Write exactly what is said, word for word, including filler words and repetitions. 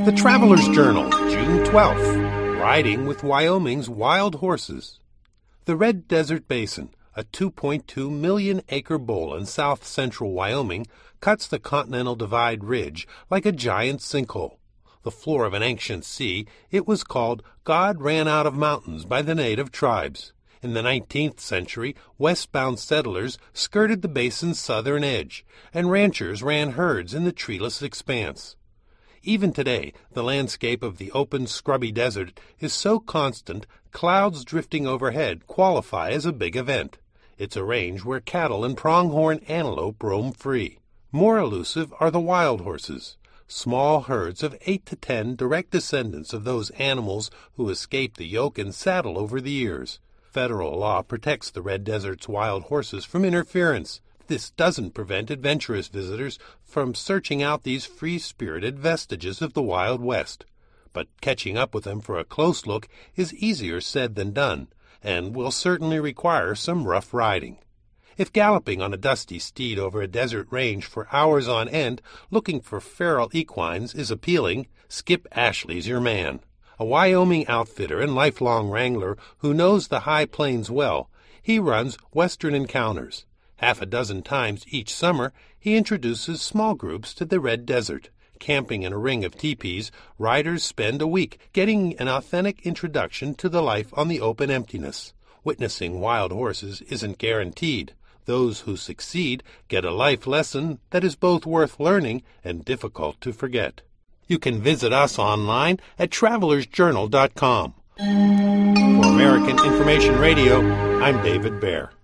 The Traveler's Journal, June twelfth. Riding with Wyoming's Wild Horses. The Red Desert Basin, a two point two million acre bowl in south-central Wyoming, cuts the Continental Divide Ridge like a giant sinkhole. The floor of an ancient sea, it was called God Ran Out of Mountains by the native tribes. In the nineteenth century, westbound settlers skirted the basin's southern edge, and ranchers ran herds in the treeless expanse. Even today, the landscape of the open, scrubby desert is so constant, clouds drifting overhead qualify as a big event. It's a range where cattle and pronghorn antelope roam free. More elusive are the wild horses, small herds of eight to ten direct descendants of those animals who escaped the yoke and saddle over the years. Federal law protects the Red Desert's wild horses from interference. This doesn't prevent adventurous visitors from searching out these free-spirited vestiges of the Wild West. But catching up with them for a close look is easier said than done, and will certainly require some rough riding. If galloping on a dusty steed over a desert range for hours on end looking for feral equines is appealing, Skip Ashley's your man. A Wyoming outfitter and lifelong wrangler who knows the high plains well, he runs Western Encounters. Half a dozen times each summer, he introduces small groups to the Red Desert. Camping in a ring of teepees, riders spend a week getting an authentic introduction to the life on the open emptiness. Witnessing wild horses isn't guaranteed. Those who succeed get a life lesson that is both worth learning and difficult to forget. You can visit us online at travelers journal dot com. For American Information Radio, I'm David Baer.